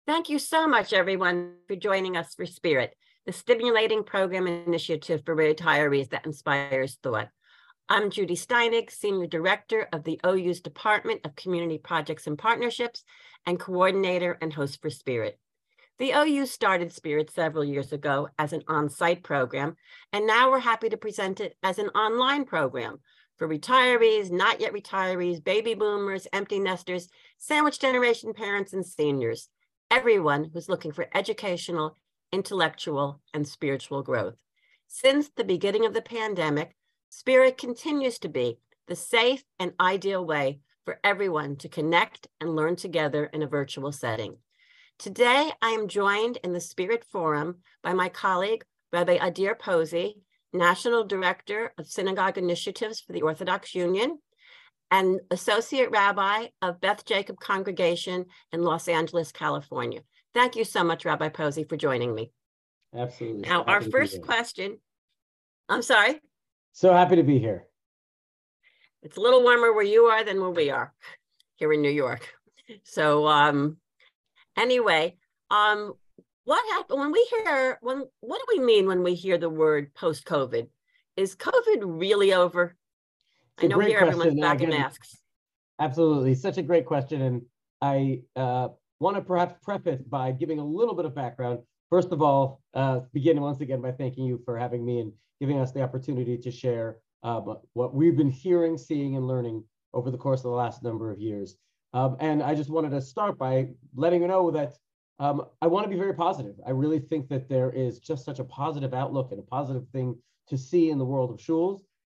Thank you so much, everyone, for joining us for Spirit, the stimulating program initiative for retirees that inspires thought. I'm Judy Steinig, Senior Director of the OU's Department of Community Projects and Partnerships and coordinator and host for Spirit. The OU started Spirit several years ago as an on-site program, and now we're happy to present it as an online program for retirees, not yet retirees, baby boomers, empty nesters, sandwich generation parents, and seniors. Everyone who's looking for educational, intellectual, and spiritual growth. Since the beginning of the pandemic, Spirit continues to be the safe and ideal way for everyone to connect and learn together in a virtual setting. Today, I am joined in the Spirit Forum by my colleague, Rabbi Adir Posey, National Director of Synagogue Initiatives for the Orthodox Union, and Associate Rabbi of Beth Jacob Congregation in Los Angeles, California. Thank you so much, Rabbi Posey, for joining me. Absolutely. Now, our first question, I'm sorry? So happy to be here. It's a little warmer where you are than where we are here in New York. So anyway, what happened when we hear, what do we mean when we hear the word post-COVID? Is COVID really over? I know here everyone's back in masks. Absolutely. Such a great question. And I want to perhaps preface by giving a little bit of background. First of all, begin once again by thanking you for having me and giving us the opportunity to share what we've been hearing, seeing, and learning over the course of the last number of years. And I just wanted to start by letting you know that I want to be very positive. I really think that there is just such a positive outlook and a positive thing to see in the world of shuls.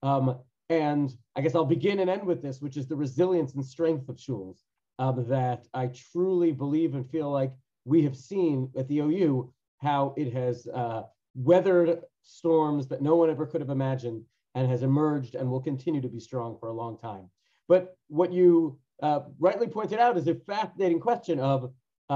And I guess I'll begin and end with this, which is the resilience and strength of shuls that I truly believe and feel like we have seen at the OU, how it has weathered storms that no one ever could have imagined and has emerged and will continue to be strong for a long time. But what you rightly pointed out is a fascinating question of,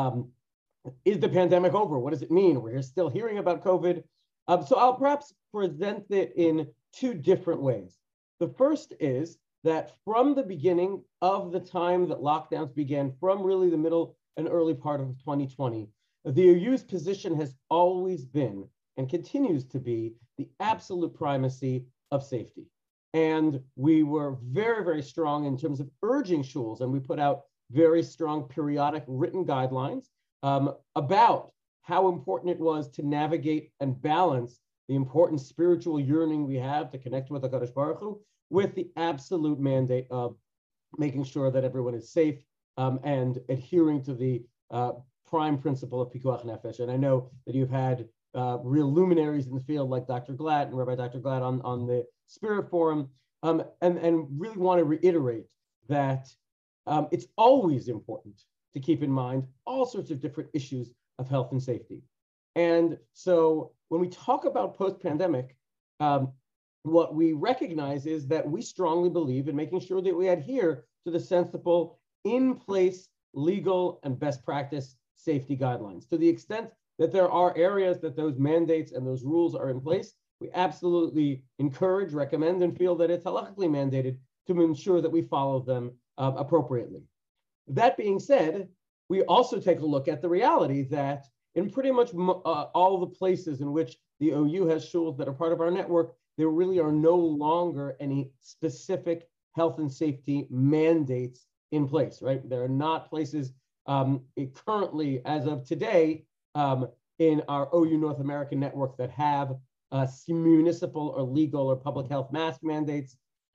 is the pandemic over? What does it mean? We're still hearing about COVID. So I'll perhaps present it in two different ways. The first is that from the beginning of the time that lockdowns began, from really the middle and early part of 2020, the OU's position has always been and continues to be the absolute primacy of safety. And we were very, very strong in terms of urging shuls, and we put out very strong periodic written guidelines about how important it was to navigate and balance the important spiritual yearning we have to connect with HaKadosh Baruch Hu with the absolute mandate of making sure that everyone is safe and adhering to the prime principle of Pikuach Nefesh. And I know that you've had real luminaries in the field like Dr. Glatt and Rabbi Dr. Glatt on the Spirit Forum, and really want to reiterate that it's always important to keep in mind all sorts of different issues of health and safety. And so when we talk about post-pandemic, what we recognize is that we strongly believe in making sure that we adhere to the sensible, in-place, legal, and best practice safety guidelines. To the extent that there are areas that those mandates and those rules are in place, we absolutely encourage, recommend, and feel that it's halachically mandated to ensure that we follow them appropriately. That being said, we also take a look at the reality that in pretty much all the places in which the OU has shuls that are part of our network, there really are no longer any specific health and safety mandates in place, right? There are not places currently, as of today, in our OU North American network that have municipal or legal or public health mask mandates.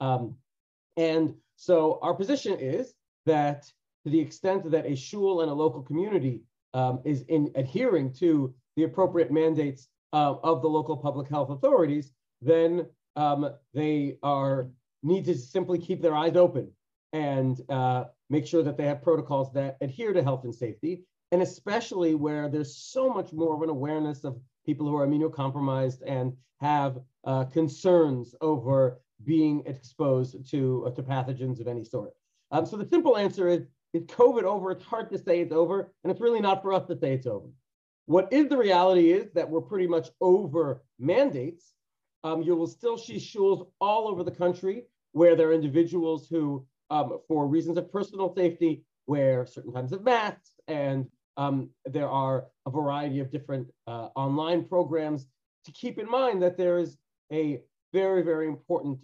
And so our position is that to the extent that a shul and a local community is adhering to the appropriate mandates of the local public health authorities, then they need to simply keep their eyes open and make sure that they have protocols that adhere to health and safety, and especially where there's so much more of an awareness of people who are immunocompromised and have concerns over being exposed to pathogens of any sort. So the simple answer is COVID over? It's hard to say it's over, and it's really not for us to say it's over. What is the reality is that we're pretty much over mandates. You will still see shuls all over the country where there are individuals who, for reasons of personal safety, wear certain kinds of masks and There are a variety of different online programs to keep in mind that there is a very, very important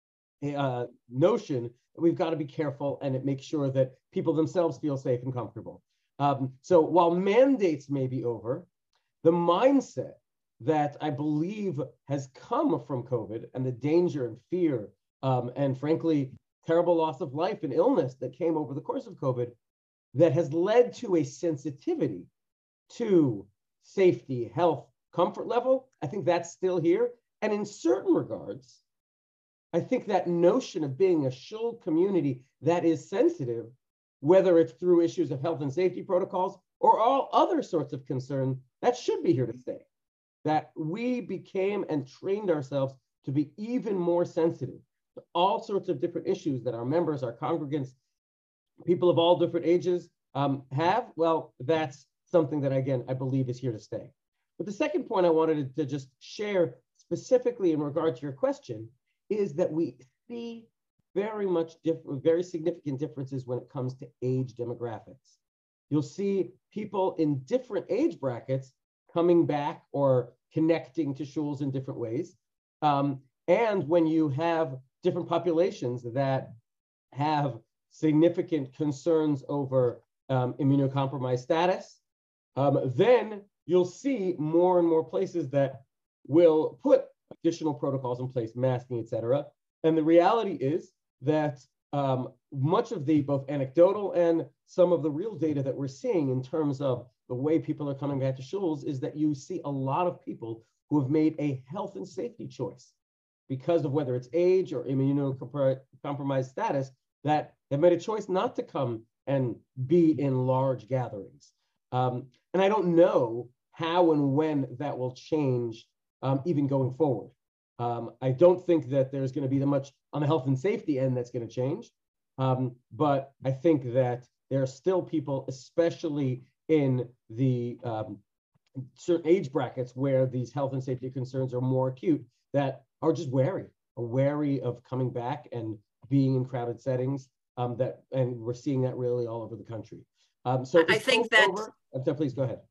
notion that we've got to be careful and it makes sure that people themselves feel safe and comfortable. So while mandates may be over, the mindset that I believe has come from COVID and the danger and fear and frankly, terrible loss of life and illness that came over the course of COVID that has led to a sensitivity to safety, health, comfort level, I think that's still here. And in certain regards, I think that notion of being a shul community that is sensitive, whether it's through issues of health and safety protocols or all other sorts of concern, that should be here to stay. That we became and trained ourselves to be even more sensitive to all sorts of different issues that our members, our congregants, people of all different ages have. Well, that's something that, again, I believe is here to stay. But the second point I wanted to just share specifically in regard to your question is that we see very significant differences when it comes to age demographics. You'll see people in different age brackets coming back or connecting to shuls in different ways. And when you have different populations that have significant concerns over immunocompromised status, then you'll see more and more places that will put additional protocols in place, masking, et cetera. And the reality is that much of the both anecdotal and some of the real data that we're seeing in terms of the way people are coming back to shuls is that you see a lot of people who have made a health and safety choice because of whether it's age or immunocompromised status, that have made a choice not to come and be in large gatherings. And I don't know how and when that will change even going forward. I don't think that there's going to be much on the health and safety end that's going to change. But I think that there are still people, especially in the certain age brackets where these health and safety concerns are more acute, that are just wary of coming back and being in crowded settings. And we're seeing that really all over the country. So I think that, please go ahead.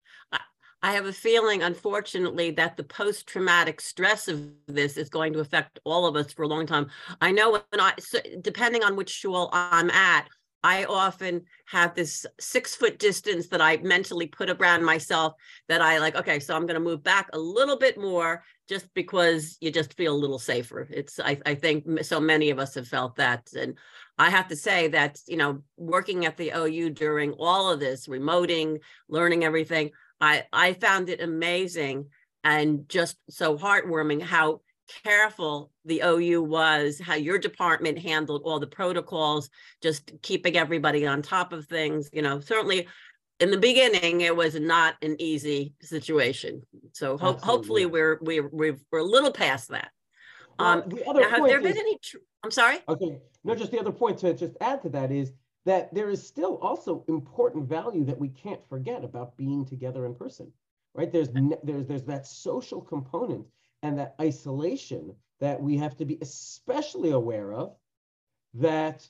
I have a feeling, unfortunately, that the post-traumatic stress of this is going to affect all of us for a long time. I know depending on which shul I'm at, I often have this 6-foot distance that I mentally put around myself that I like, okay, so I'm going to move back a little bit more just because you just feel a little safer. I think so many of us have felt that. And I have to say that, working at the OU during all of this, remoting, learning everything, I found it amazing and just so heartwarming how careful the OU was, how your department handled all the protocols, just keeping everybody on top of things. Certainly in the beginning, it was not an easy situation. So hopefully we're a little past that. Well, the other have there been any? I'm sorry. Okay, no, just the other point to just add to that is that there is still also important value that we can't forget about being together in person, right? There's that social component and that isolation that we have to be especially aware of, that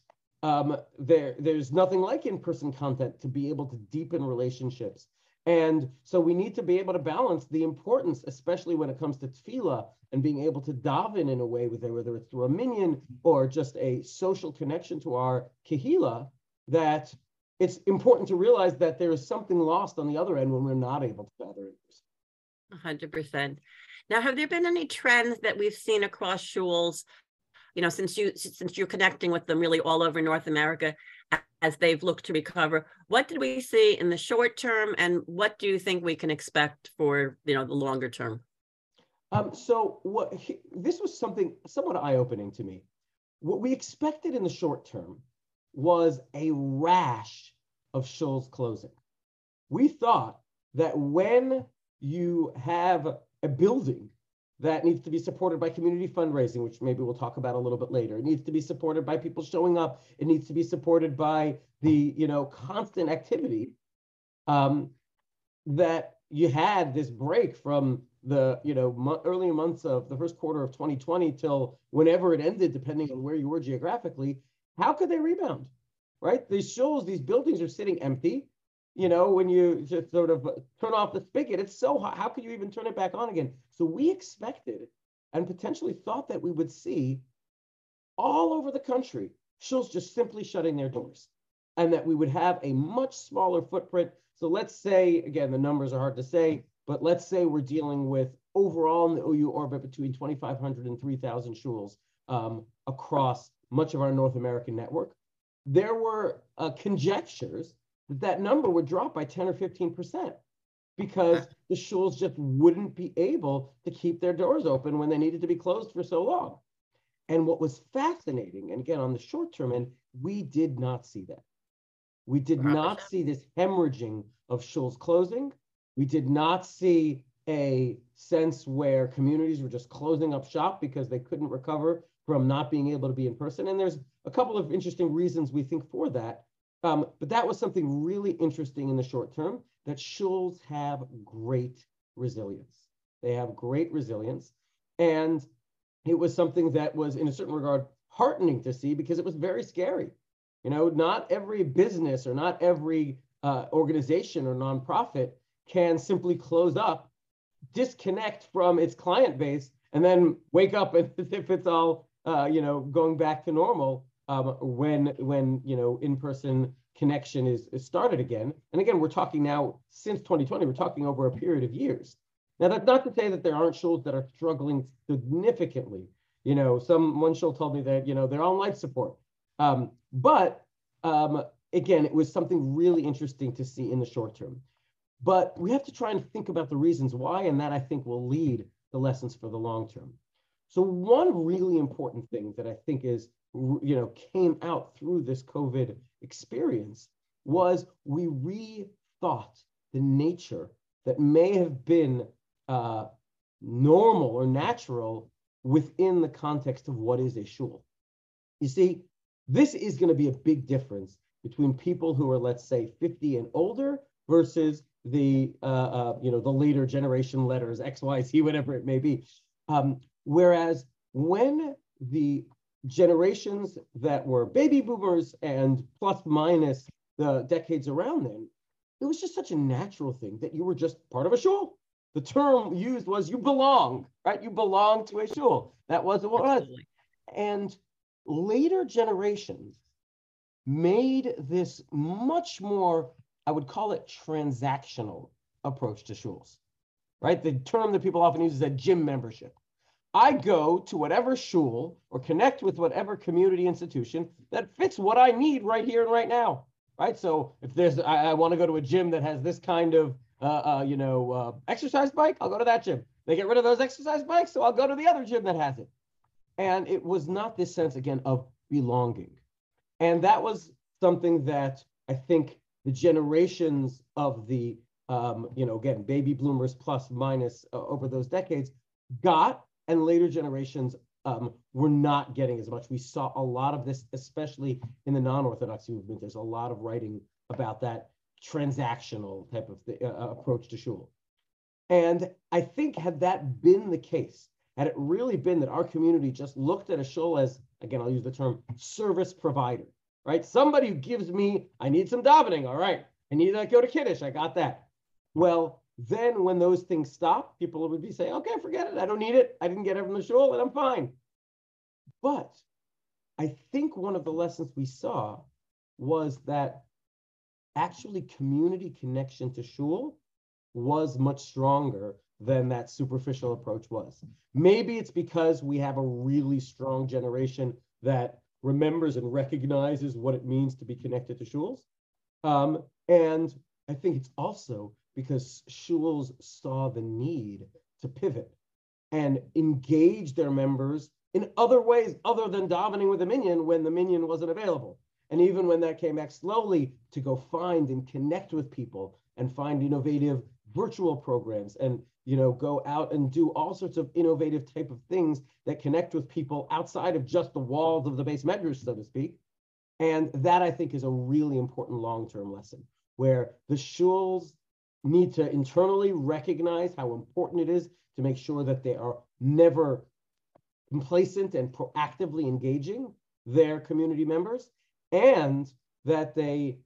there's nothing like in-person content to be able to deepen relationships. And so we need to be able to balance the importance, especially when it comes to tefillah and being able to daven in a way, whether it's through a minyan or just a social connection to our kehillah, that it's important to realize that there is something lost on the other end when we're not able to gather in person. 100%. Now, have there been any trends that we've seen across shuls, since you're connecting with them really all over North America as they've looked to recover? What did we see in the short term, and what do you think we can expect for the longer term? This was something somewhat eye-opening to me. What we expected in the short term was a rash of shuls closing. We thought that when you have a building that needs to be supported by community fundraising, which maybe we'll talk about a little bit later, it needs to be supported by people showing up, it needs to be supported by the constant activity, that you had this break from the early months of the first quarter of 2020 till whenever it ended, depending on where you were geographically. How could they rebound, right? These shuls, these buildings are sitting empty. you know, when you just sort of turn off the spigot, it's so hot. How could you even turn it back on again? So we expected and potentially thought that we would see all over the country schools just simply shutting their doors, and that we would have a much smaller footprint. So let's say, again, the numbers are hard to say, but let's say we're dealing with overall in the OU orbit between 2,500 and 3,000 schools across much of our North American network. There were conjectures that that number would drop by 10 or 15% because the schools just wouldn't be able to keep their doors open when they needed to be closed for so long. And what was fascinating, and again, on the short term end, we did not see that. We did not see this hemorrhaging of schools closing. We did not see a sense where communities were just closing up shop because they couldn't recover from not being able to be in person. And there's a couple of interesting reasons we think for that. But that was something really interesting in the short term, that schools have great resilience. They have great resilience. And it was something that was, in a certain regard, heartening to see, because it was very scary. You know, not every business or not every organization or nonprofit can simply close up, disconnect from its client base, and then wake up as if it's all, you know, going back to normal when you know, in-person connection is started again. And again, we're talking now since 2020, we're talking over a period of years. Now, that's not to say that there aren't schools that are struggling significantly. You know, one school told me that, you know, they're on life support. But again, it was something really interesting to see in the short term. But we have to try and think about the reasons why, and that, I think, will lead the lessons for the long term. So one really important thing that I think is, you know, came out through this COVID experience was we rethought the nature that may have been normal or natural within the context of what is a shul. You see, this is going to be a big difference between people who are, let's say, 50 and older versus the you know, the later generation letters, X, Y, Z, whatever it may be. Whereas when the generations that were baby boomers and plus minus the decades around them, it was just such a natural thing that you were just part of a shul. The term used was you belong, right? You belong to a shul. That was what it was. And later generations made this much more, I would call it, transactional approach to shuls, right? The term that people often use is a gym membership. I go to whatever shul or connect with whatever community institution that fits what I need right here and right now, right? So if there's, I want to go to a gym that has this kind of, you know, exercise bike, I'll go to that gym. They get rid of those exercise bikes, so I'll go to the other gym that has it. And it was not this sense, again, of belonging. And that was something that I think the generations of the, you know, again, baby bloomers plus minus over those decades got, and later generations were not getting as much. We saw a lot of this, especially in the non-Orthodox movement. There's a lot of writing about that transactional type of approach to shul. And I think had that been the case, had it really been that our community just looked at a shul as, again, I'll use the term service provider, right? Somebody who gives me, I need some davening, all right. I need to go to Kiddush, I got that. Well, then when those things stop, people would be saying, okay, forget it, I don't need it. I didn't get it from the shul and I'm fine. But I think one of the lessons we saw was that actually community connection to shul was much stronger than that superficial approach was. Maybe it's because we have a really strong generation that remembers and recognizes what it means to be connected to shuls. And I think it's also because shuls saw the need to pivot and engage their members in other ways other than davening with a minyan when the minyan wasn't available. And even when that came back slowly, to go find and connect with people and find innovative virtual programs and, you know, go out and do all sorts of innovative type of things that connect with people outside of just the walls of the base medrash, so to speak. And that, I think, is a really important long-term lesson, where the shuls need to internally recognize how important it is to make sure that they are never complacent and proactively engaging their community members, and that they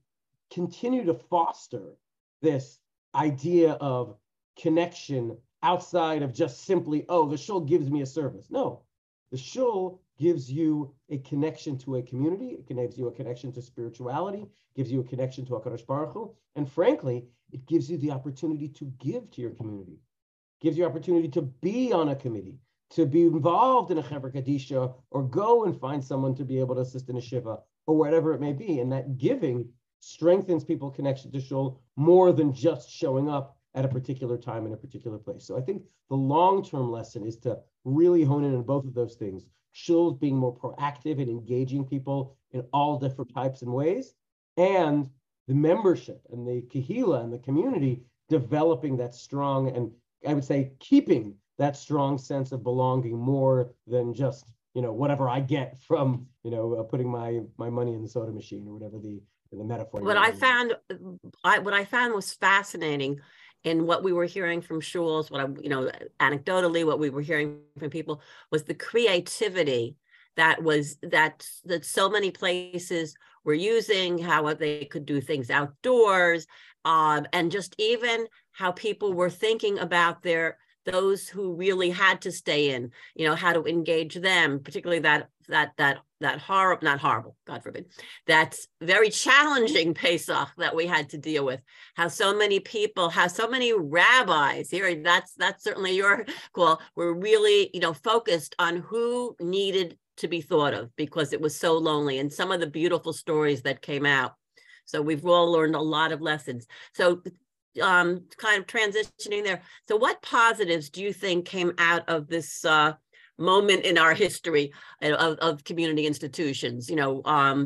continue to foster this idea of connection outside of just simply, oh, the shul gives me a service. No, the shul gives you a connection to a community. It gives you a connection to spirituality, gives you a connection to HaKadosh Baruch Hu, and frankly, it gives you the opportunity to give to your community, gives you opportunity to be on a committee, to be involved in a Chevra Kadisha, or go and find someone to be able to assist in a Shiva, or whatever it may be. And that giving strengthens people's connection to shul more than just showing up at a particular time in a particular place. So I think the long-term lesson is to really hone in on both of those things. Shuls being more proactive and engaging people in all different types and ways, and the membership and the kahila and the community developing that strong, and I would say keeping that strong sense of belonging more than just, whatever I get from, putting my money in the soda machine or whatever the metaphor. What I found was fascinating in what we were hearing from shuls, anecdotally, what we were hearing from people was the creativity that so many places were using, how they could do things outdoors, and just even how people were thinking about those who really had to stay in, how to engage them, particularly that horrible, not horrible, God forbid, that's very challenging Pesach that we had to deal with. How so many rabbis here, that's certainly your call, were really, focused on who needed to be thought of because it was so lonely, and some of the beautiful stories that came out. So we've all learned a lot of lessons. So kind of transitioning there. So what positives do you think came out of this moment in our history of community institutions? Certainly,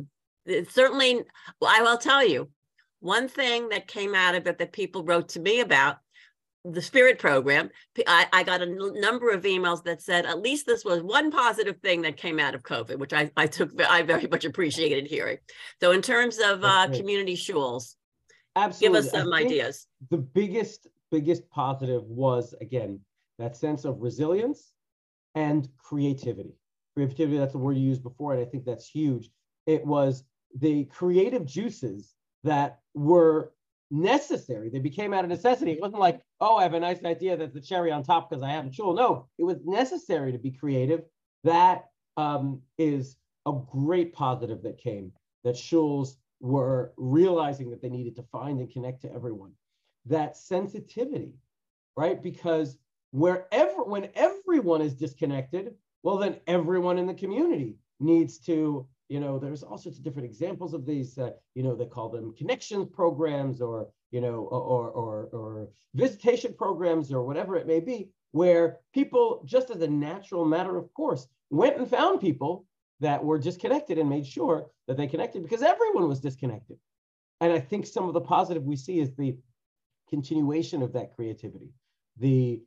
I will tell you, one thing that came out of it that people wrote to me about, the Spirit program, I got a number of emails that said, at least this was one positive thing that came out of COVID, which I very much appreciated hearing. So in terms of community shuls, absolutely, give us some ideas. The biggest positive was, again, that sense of resilience and creativity. Creativity, that's the word you used before, and I think that's huge. It was the creative juices that were necessary. They became out of necessity. It wasn't like, oh, I have a nice idea that's the cherry on top because I have a shul. No, it was necessary to be creative. That is a great positive that came, that shuls were realizing that they needed to find and connect to everyone. That sensitivity, right? Because when everyone is disconnected, well, then everyone in the community needs to, there's all sorts of different examples of these, they call them connections programs or visitation programs or whatever it may be, where people, just as a natural matter of course, went and found people that were disconnected and made sure that they connected because everyone was disconnected. And I think some of the positive we see is the continuation of that creativity, the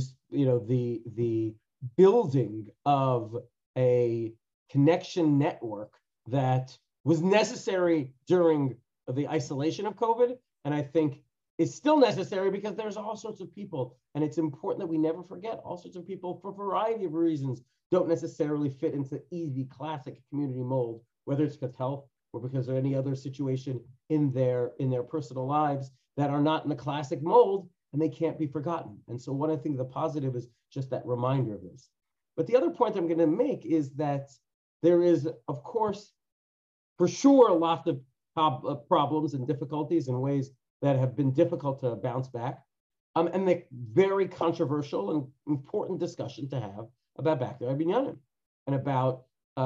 building of a connection network that was necessary during the isolation of COVID, and I think is still necessary because there's all sorts of people, and it's important that we never forget all sorts of people, for a variety of reasons, don't necessarily fit into easy classic community mold, whether it's because health or because of any other situation in their personal lives that are not in the classic mold, and they can't be forgotten. And so what I think the positive is just that reminder of this. But the other point I'm going to make is that there is, of course, for sure, a lot of problems and difficulties and ways that have been difficult to bounce back. And the very controversial and important discussion to have about Backyard Binyanim and about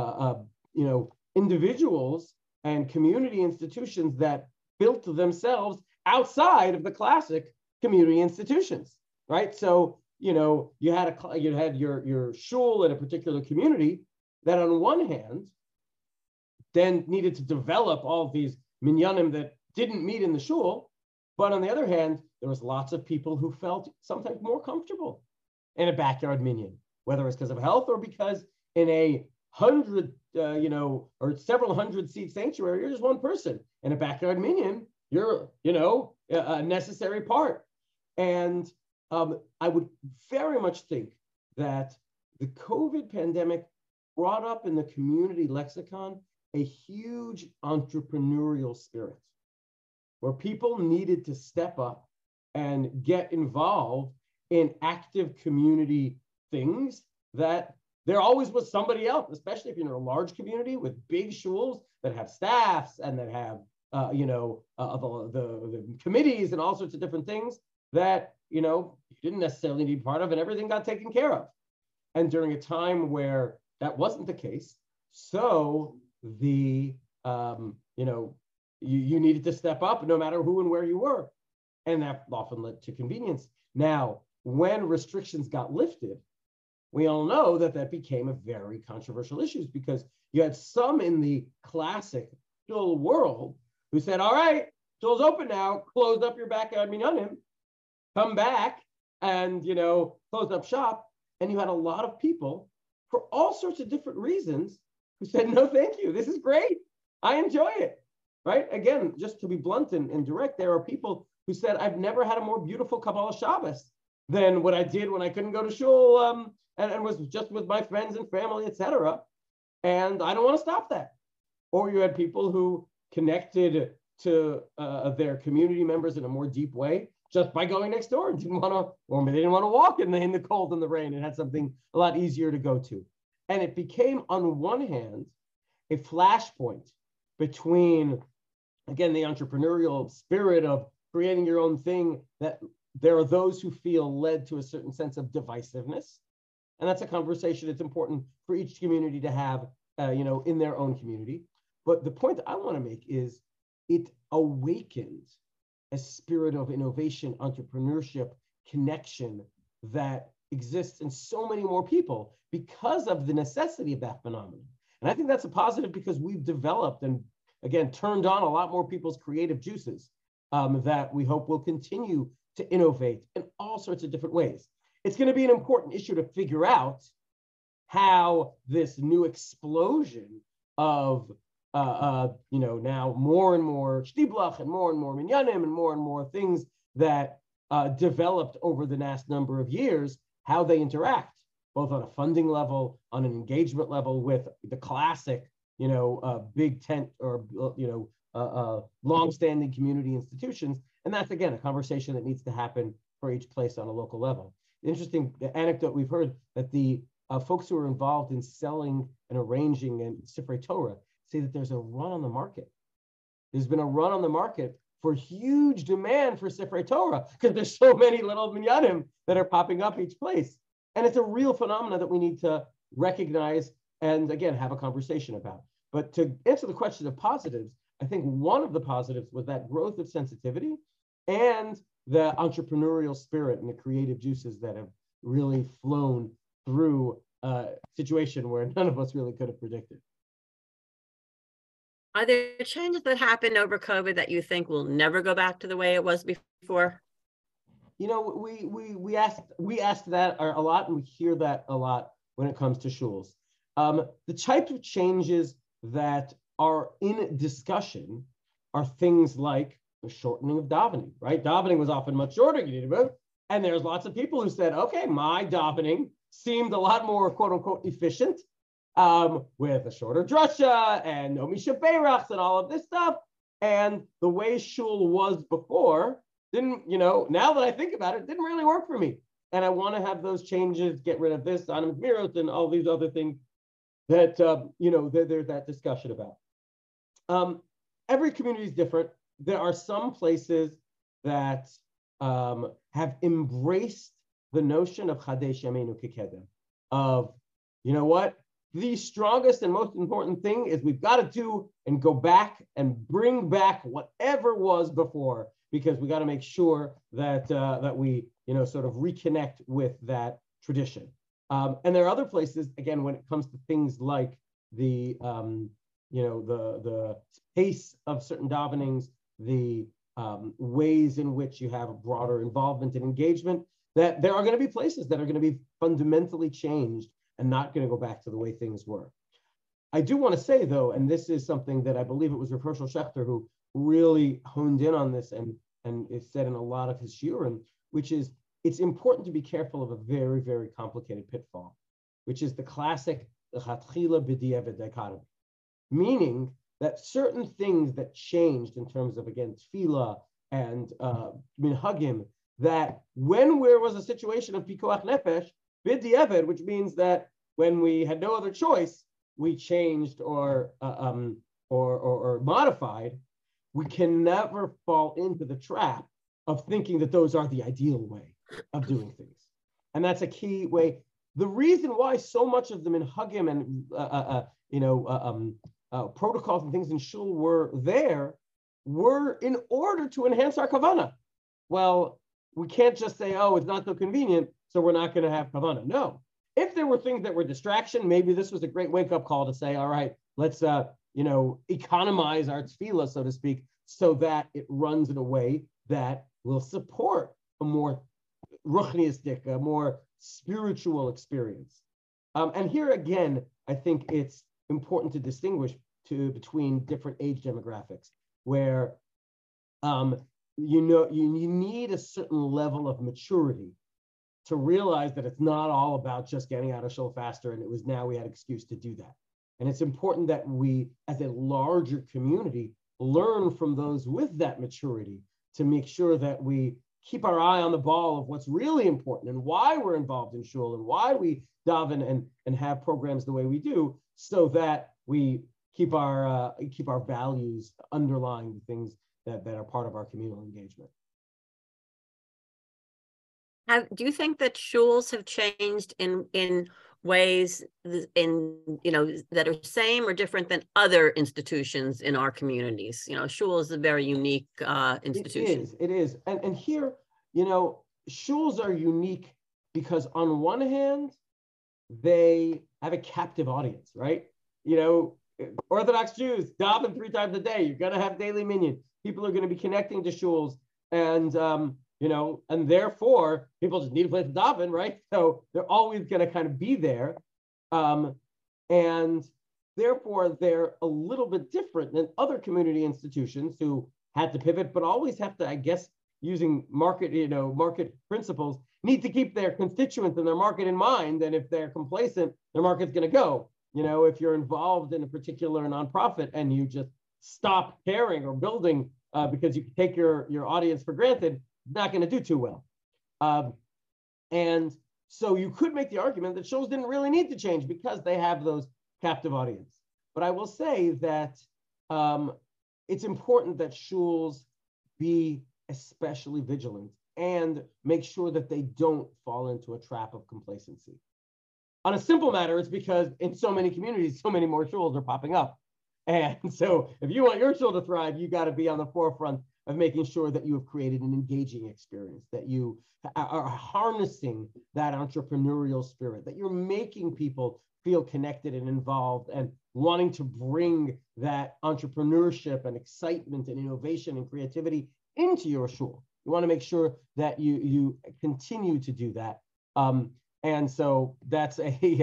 individuals and community institutions that built themselves outside of the classic community institutions, right? So you had your shul in a particular community that, on one hand, then needed to develop all of these minyanim that didn't meet in the shul, but on the other hand, there was lots of people who felt sometimes more comfortable in a backyard minyan, whether it's because of health or because in a 100, or several hundred seat sanctuary, you're just one person. In a backyard minyan, you're, a necessary part. And I would very much think that the COVID pandemic brought up in the community lexicon a huge entrepreneurial spirit. where people needed to step up and get involved in active community things, that there always was somebody else, especially if you're in a large community with big shuls that have staffs and that have the committees and all sorts of different things that you didn't necessarily need part of, and everything got taken care of. And during a time where that wasn't the case, so the you needed to step up no matter who and where you were, and that often led to convenience. Now, when restrictions got lifted, we all know that became a very controversial issue, because you had some in the classic shul world who said, all right, shul's open now, close up your backyard minyanim, come back and, close up shop. And you had a lot of people for all sorts of different reasons who said, no, thank you. This is great. I enjoy it, right? Again, just to be blunt and direct, there are people who said, I've never had a more beautiful Kabbalah Shabbos than what I did when I couldn't go to shul and was just with my friends and family, etc. And I don't want to stop that. Or you had people who connected to their community members in a more deep way just by going next door and didn't want to walk in the cold and the rain and had something a lot easier to go to. And it became, on one hand, a flashpoint between, again, the entrepreneurial spirit of creating your own thing, that there are those who feel led to a certain sense of divisiveness. And that's a conversation that's important for each community to have, in their own community. But the point that I want to make is it awakened a spirit of innovation, entrepreneurship, connection that exists in so many more people because of the necessity of that phenomenon. And I think that's a positive, because we've developed and, again, turned on a lot more people's creative juices that we hope will continue to innovate in all sorts of different ways. It's going to be an important issue to figure out how this new explosion of now more and more shtiblach and more minyanim and more things that developed over the last number of years, how they interact, both on a funding level, on an engagement level with the classic, big tent or, long-standing community institutions. And that's, again, a conversation that needs to happen for each place on a local level. Interesting anecdote we've heard that the folks who are involved in selling and arranging in Sifrei Torah say that there's a run on the market. There's been a run on the market for huge demand for Sifrei Torah, because there's so many little minyanim that are popping up each place. And it's a real phenomenon that we need to recognize and, again, have a conversation about. But to answer the question of positives, I think one of the positives was that growth of sensitivity and the entrepreneurial spirit and the creative juices that have really flown through a situation where none of us really could have predicted. Are there changes that happened over COVID that you think will never go back to the way it was before? We asked that a lot, and we hear that a lot when it comes to shuls. The type of changes that are in discussion are things like the shortening of davening, right? Davening was often much shorter, and there's lots of people who said, okay, my davening seemed a lot more, quote unquote, efficient, with a shorter drasha and no misha beirachs and all of this stuff. And the way shul was before didn't, now that I think about it, didn't really work for me. And I want to have those changes, get rid of this, Anam Mirot, and all these other things that, there's that discussion about. Every community is different. There are some places that have embraced the notion of Chadesh Yameinu Kekedem, of, the strongest and most important thing is we've got to do and go back and bring back whatever was before, because we got to make sure that that we sort of reconnect with that tradition. And there are other places, again, when it comes to things like the the pace of certain davenings, the ways in which you have a broader involvement and engagement, that there are going to be places that are going to be fundamentally changed and not going to go back to the way things were. I do want to say, though, and this is something that I believe it was Rav Hershel Schachter who really honed in on this and is said in a lot of his shiurim, which is it's important to be careful of a very, very complicated pitfall, which is the classic lechatchila b'diavad dichotomy, meaning that certain things that changed in terms of, again, tefillah and minhagim, that when there was a situation of pikuach nefesh, b'di'evet, which means that when we had no other choice, we changed or modified, we can never fall into the trap of thinking that those are the ideal way of doing things. And that's a key way. The reason why so much of the minhagim and protocols and things in shul were there were in order to enhance our kavanah. Well, we can't just say, oh, it's not so convenient, so we're not going to have kavanah. No. If there were things that were distraction, maybe this was a great wake-up call to say, all right, let's economize our tefillah, so to speak, so that it runs in a way that will support a more ruchniistic, a more spiritual experience. And here again, I think it's important to distinguish between different age demographics, where you need a certain level of maturity to realize that it's not all about just getting out of shul faster, and we had an excuse to do that. And it's important that we, as a larger community, learn from those with that maturity to make sure that we keep our eye on the ball of what's really important and why we're involved in shul and why we daven and have programs the way we do, so that we keep our values underlying the things that are part of our communal engagement. Do you think that shuls have changed in ways that are same or different than other institutions in our communities? Shul is a very unique institution. It is. And here, shuls are unique because on one hand, they have a captive audience, right? Orthodox Jews daven 3 times a day. You're going to have daily minyan. People are going to be connecting to shuls, and and therefore people just need a place to daven, right? So they're always going to kind of be there, and therefore they're a little bit different than other community institutions who had to pivot, but always have to, I guess, using market principles, need to keep their constituents and their market in mind. And if they're complacent, their market's going to go. If you're involved in a particular nonprofit and you just stop caring or building because you take your audience for granted, not going to do too well. And so you could make the argument that shows didn't really need to change because they have those captive audience. But I will say that it's important that shuls be especially vigilant and make sure that they don't fall into a trap of complacency. On a simple matter, it's because in so many communities, so many more shuls are popping up. And so if you want your shul to thrive, you got to be on the forefront of making sure that you have created an engaging experience, that you are harnessing that entrepreneurial spirit, that you're making people feel connected and involved and wanting to bring that entrepreneurship and excitement and innovation and creativity into your shul. You want to make sure that you continue to do that. And so that's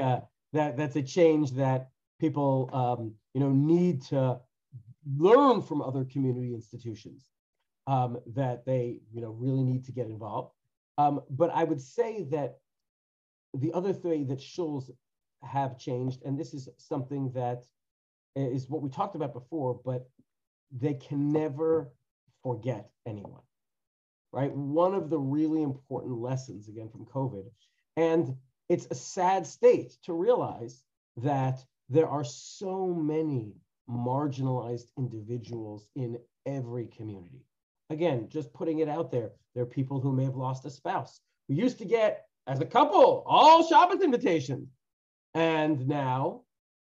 a change that people need to learn from other community institutions, that they really need to get involved. But I would say that the other thing that shuls have changed, and this is something that is what we talked about before, but they can never forget anyone, right? One of the really important lessons, again, from COVID, and it's a sad state to realize that there are so many marginalized individuals in every community. Again, just putting it out there, there are people who may have lost a spouse. We used to get, as a couple, all Shabbos invitations. And now,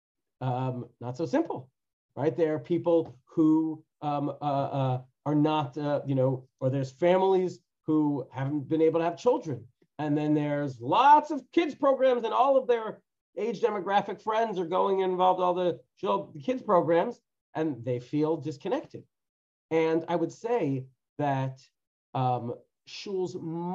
not so simple, right? There are people who are not, or there's families who haven't been able to have children. And then there's lots of kids programs, and all of their age demographic friends are going involved in all the kids programs, and they feel disconnected. And I would say that shuls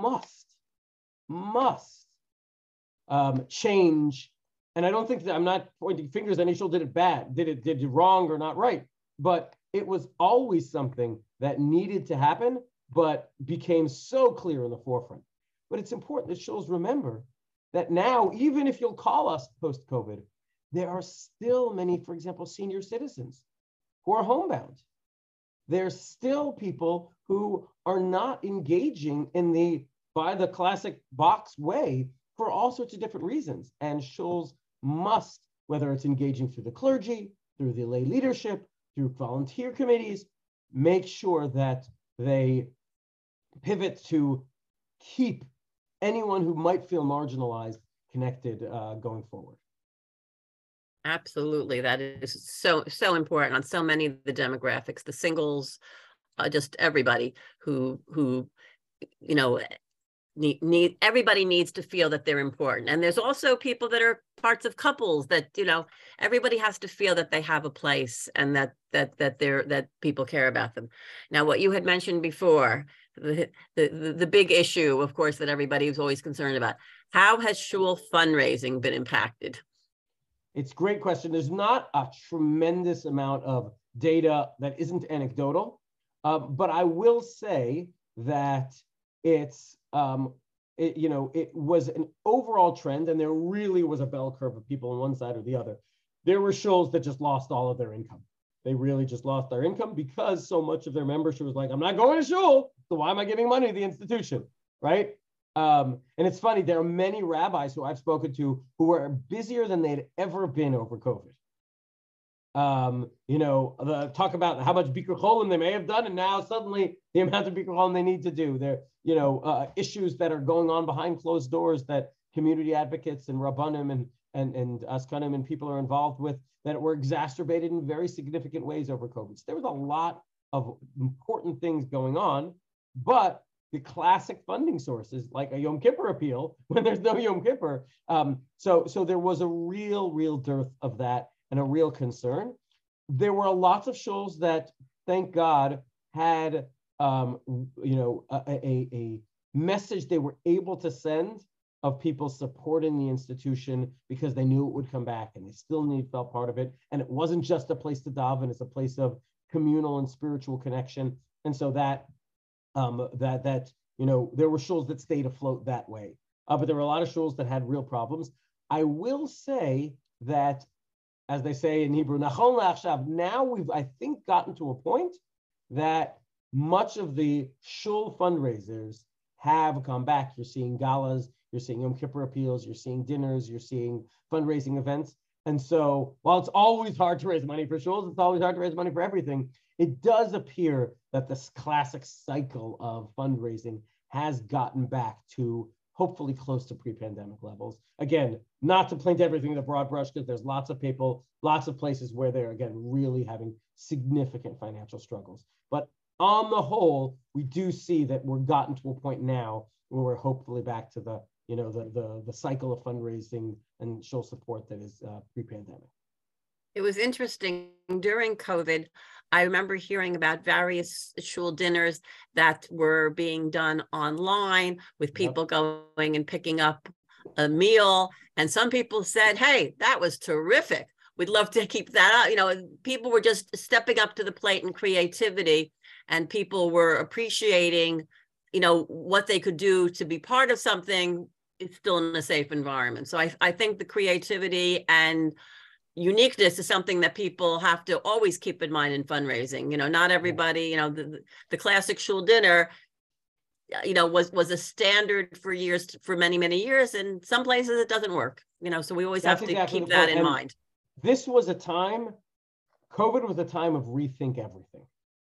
must change. And I don't think that, I'm not pointing fingers, any shul did it bad, did it wrong or not right, but it was always something that needed to happen, but became so clear in the forefront. But it's important that shuls remember that now, even if you'll call us post-COVID, there are still many, for example, senior citizens who are homebound. There's still people who are not engaging in the by the classic box way for all sorts of different reasons. And shuls must, whether it's engaging through the clergy, through the lay leadership, through volunteer committees, make sure that they pivot to keep anyone who might feel marginalized connected going forward. Absolutely. That is so important on so many of the demographics, the singles, just everybody who you know, everybody needs to feel that they're important. And there's also people that are parts of couples that, you know, everybody has to feel that they have a place and that people care about them. Now, what you had mentioned before, the big issue, of course, that everybody is always concerned about, how has shul fundraising been impacted? It's a great question. There's not a tremendous amount of data that isn't anecdotal, but I will say that it was an overall trend, and there really was a bell curve of people on one side or the other. There were shuls that just lost all of their income. They really just lost their income because so much of their membership was like, I'm not going to shul, so why am I giving money to the institution, right? And it's funny, there are many rabbis who I've spoken to who are busier than they'd ever been over COVID. Talk about how much Bikur Cholim they may have done, and now suddenly the amount of Bikur Cholim they need to do. There, issues that are going on behind closed doors that community advocates and Rabbanim and Askanim and people are involved with that were exacerbated in very significant ways over COVID. So there was a lot of important things going on, but the classic funding sources like a Yom Kippur appeal when there's no Yom Kippur. So there was a real dearth of that and a real concern. There were lots of shuls that, thank God, had a message they were able to send of people supporting the institution because they knew it would come back, and they still felt part of it. And it wasn't just a place to daven; it's a place of communal and spiritual connection. And so there were shuls that stayed afloat that way. But there were a lot of shuls that had real problems. I will say that, as they say in Hebrew, nachon la'achshav, now we've, I think, gotten to a point that much of the shul fundraisers have come back. You're seeing galas, you're seeing Yom Kippur appeals, you're seeing dinners, you're seeing fundraising events. And so while it's always hard to raise money for shuls, it's always hard to raise money for everything, it does appear that this classic cycle of fundraising has gotten back to hopefully close to pre-pandemic levels. Again, not to paint everything in a broad brush, because there's lots of people, lots of places where they're, again, really having significant financial struggles. But on the whole, we do see that we're gotten to a point now where we're hopefully back to the cycle of fundraising and shul support that is pre-pandemic. It was interesting during COVID. I remember hearing about various shul dinners that were being done online with people going and picking up a meal. And some people said, hey, that was terrific. We'd love to keep that up. People were just stepping up to the plate in creativity, and people were appreciating, what they could do to be part of something. It's still in a safe environment. So I think the creativity and uniqueness is something that people have to always keep in mind in fundraising. Not everybody, the classic shul dinner, was a standard for many years. And some places it doesn't work, so we always have to keep that in mind. This was a time, COVID was a time of rethink everything.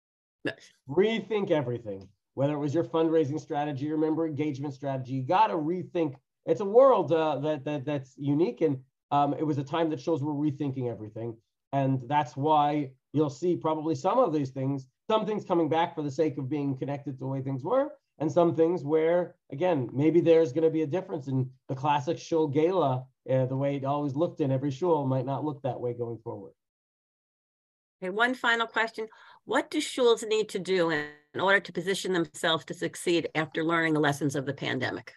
Rethink everything, whether it was your fundraising strategy, your member engagement strategy, you got to rethink. It's a world that's unique, and it was a time that shuls were rethinking everything. And that's why you'll see probably some things coming back for the sake of being connected to the way things were, and some things where, again, maybe there's going to be a difference in the classic shul gala, the way it always looked in every shul might not look that way going forward. Okay, one final question. What do shuls need to do in order to position themselves to succeed after learning the lessons of the pandemic?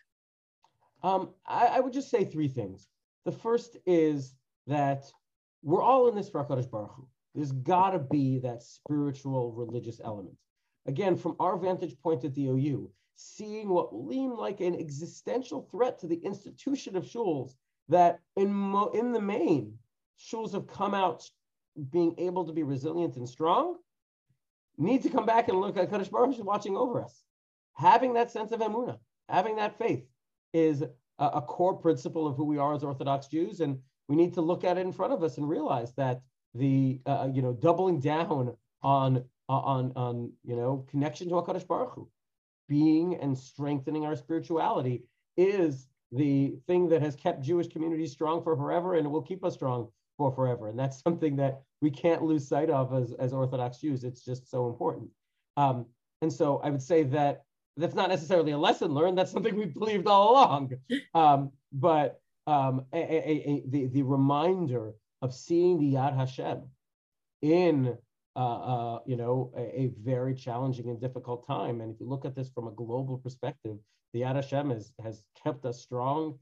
I would just say three things. The first is that we're all in this for HaKadosh Baruch Hu. There's got to be that spiritual, religious element. Again, from our vantage point at the OU, seeing what seemed like an existential threat to the institution of shuls, that in the main, shuls have come out being able to be resilient and strong, need to come back and look at Kadosh Baruch Hu watching over us. Having that sense of emunah, having that faith is a core principle of who we are as Orthodox Jews, and we need to look at it in front of us and realize that the doubling down on connection to HaKadosh Baruch Hu, being and strengthening our spirituality, is the thing that has kept Jewish communities strong for forever, and it will keep us strong for forever. And that's something that we can't lose sight of as Orthodox Jews. It's just so important. And so I would say that that's not necessarily a lesson learned. That's something we believed all along. But the reminder of seeing the Yad Hashem in a very challenging and difficult time. And if you look at this from a global perspective, the Yad Hashem has kept us strong,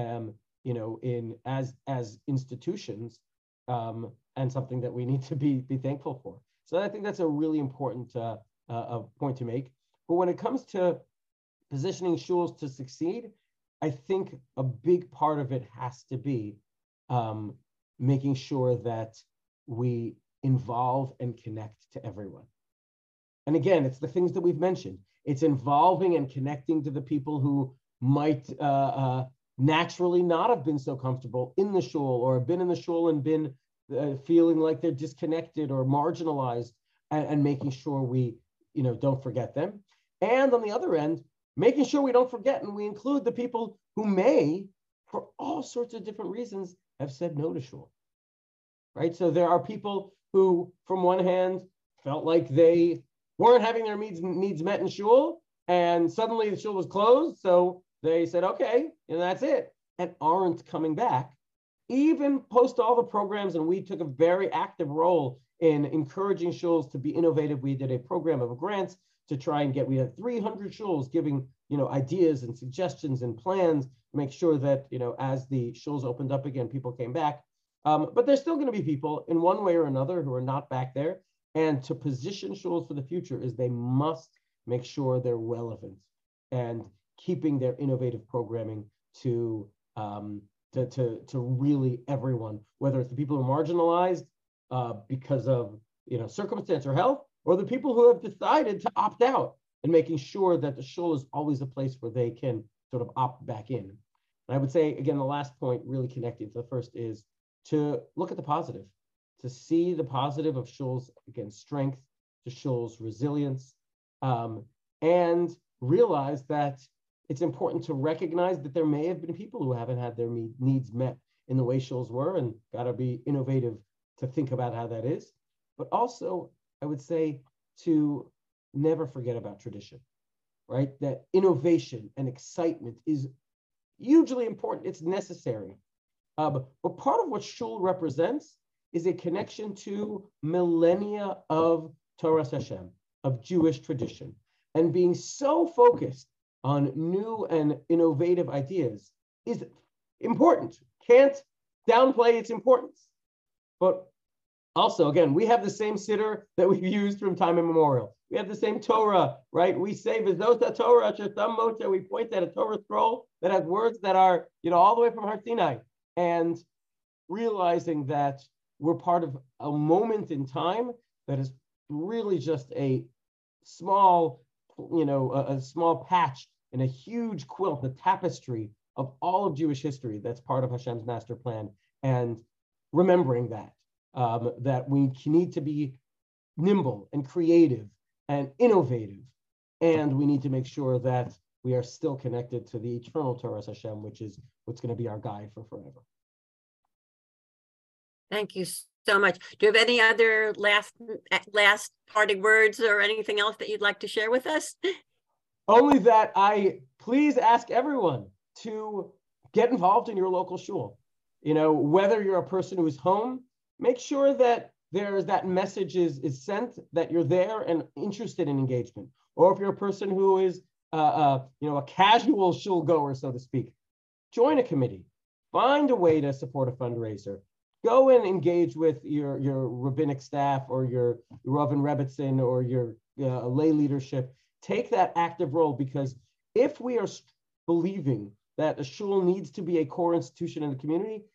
as institutions, and something that we need to be thankful for. So I think that's a really important point to make. But when it comes to positioning shuls to succeed, I think a big part of it has to be making sure that we involve and connect to everyone. And again, it's the things that we've mentioned. It's involving and connecting to the people who might naturally not have been so comfortable in the shul, or have been in the shul and been feeling like they're disconnected or marginalized, and making sure we don't forget them. And on the other end, making sure we don't forget and we include the people who may, for all sorts of different reasons, have said no to shul. Right? So there are people who, from one hand, felt like they weren't having their needs met in shul, and suddenly the shul was closed, so they said, okay, and that's it, and aren't coming back, even post all the programs. And we took a very active role in encouraging shuls to be innovative. We did a program of grants to try and we had 300 shuls giving, ideas and suggestions and plans to make sure that, as the shuls opened up again, people came back. But there's still going to be people in one way or another who are not back there. And to position shuls for the future is they must make sure they're relevant and keeping their innovative programming to really everyone, whether it's the people who are marginalized because of circumstance or health, or the people who have decided to opt out, and making sure that the shul is always a place where they can sort of opt back in. And I would say, again, the last point really connected to the first is to look at the positive, to see the positive of shul's, again, strength, to shul's resilience, and realize that it's important to recognize that there may have been people who haven't had their needs met in the way shuls were, and got to be innovative to think about how that is. But also, I would say to never forget about tradition, right? That innovation and excitement is hugely important. It's necessary. But part of what shul represents is a connection to millennia of Torah Hashem, of Jewish tradition. And being so focused on new and innovative ideas is important. Can't downplay its importance. But also, again, we have the same siddur that we've used from time immemorial. We have the same Torah, right? We say, V'zot Torah, Shetam Moshe, we point at a Torah scroll that has words that are, all the way from Har Sinai. And realizing that we're part of a moment in time that is really just a small, a small patch in a huge quilt, the tapestry of all of Jewish history that's part of Hashem's master plan. And remembering that we need to be nimble and creative and innovative. And we need to make sure that we are still connected to the eternal Torah Hashem, which is what's going to be our guide for forever. Thank you so much. Do you have any other last parting words or anything else that you'd like to share with us? Only that I please ask everyone to get involved in your local shul. Whether you're a person who is home, make sure that that message is sent, that you're there and interested in engagement. Or if you're a person who is a casual shul goer, so to speak, join a committee. Find a way to support a fundraiser. Go and engage with your rabbinic staff or your Rav and Rebbitzin or your lay leadership. Take that active role, because if we are believing that a shul needs to be a core institution in the community,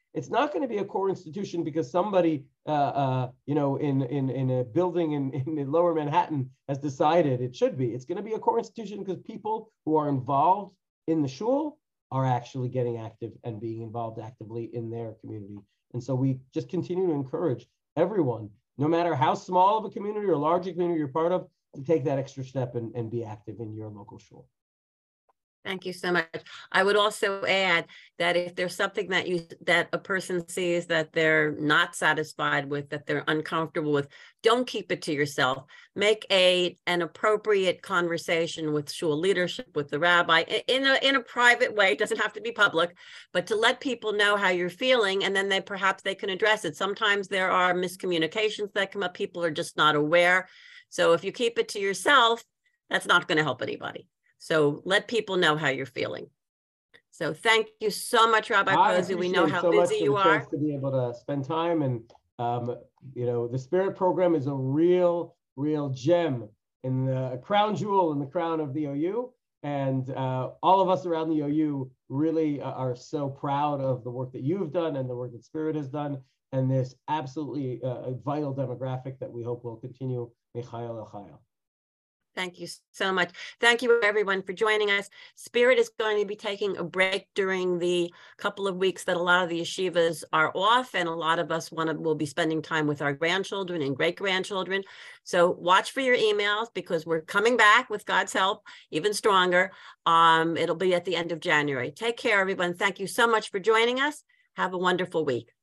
It's not going to be a core institution because somebody, you know, in a building in Lower Manhattan has decided it should be. It's going to be a core institution because people who are involved in the shul are actually getting active and being involved actively in their community. And so we just continue to encourage everyone, no matter how small of a community or large a community you're part of, to take that extra step and be active in your local shul. Thank you so much. I would also add that if there's something that a person sees that they're not satisfied with, that they're uncomfortable with, don't keep it to yourself. Make an appropriate conversation with shul leadership, with the rabbi, in a private way. It doesn't have to be public, but to let people know how you're feeling, and then perhaps they can address it. Sometimes there are miscommunications that come up. People are just not aware. So if you keep it to yourself, that's not going to help anybody. So let people know how you're feeling. So thank you so much, Rabbi Posey. We know how busy you are. To be able to spend time, and you know, the Spirit program is a real gem in the crown jewel in the crown of the OU, and all of us around the OU really are so proud of the work that you've done and the work that Spirit has done, and this absolutely vital demographic that we hope will continue. Michael El-Chayil. Thank you so much. Thank you, everyone, for joining us. Spirit is going to be taking a break during the couple of weeks that a lot of the yeshivas are off, and a lot of us will be spending time with our grandchildren and great-grandchildren. So watch for your emails, because we're coming back with God's help, even stronger. It'll be at the end of January. Take care, everyone. Thank you so much for joining us. Have a wonderful week.